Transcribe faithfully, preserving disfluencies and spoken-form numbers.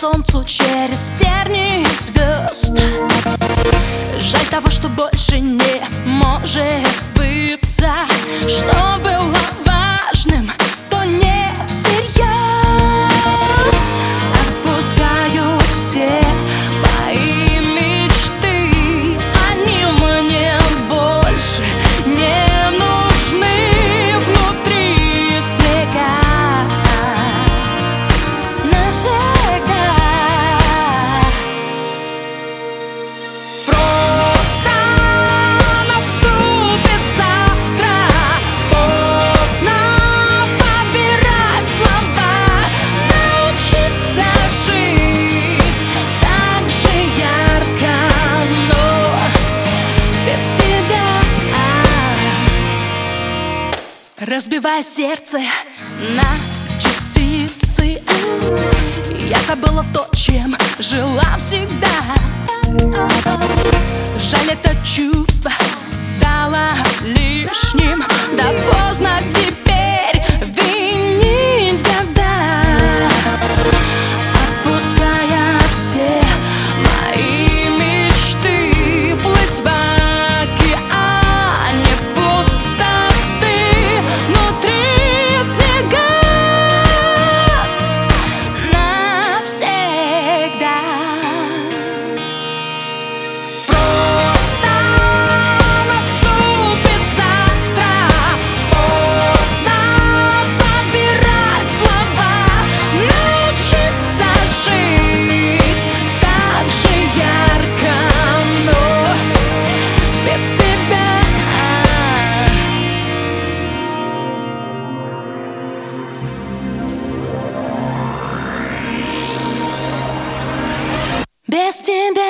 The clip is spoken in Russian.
солнцу через тернии звезд. Жаль того, что больше не может сбыться. Что было важным, то не всерьез. Отпускаю все мои мечты, они мне больше не нужны. Внутри снега навсегда. Просто наступит завтра, поздно подбирать слова, научиться жить так же ярко, но без тебя. Разбивая сердце на частицы, я забыла то, чем жила всегда. Жаль, это чувство стало лишним. Да поздно теперь винить года. Отпуская все мои мечты, плыть в океане пустоты. Внутри снега навсегда. Просто наступит завтра, поздно подбирать слова, научиться жить так же ярко, но без тебя. Без тебя.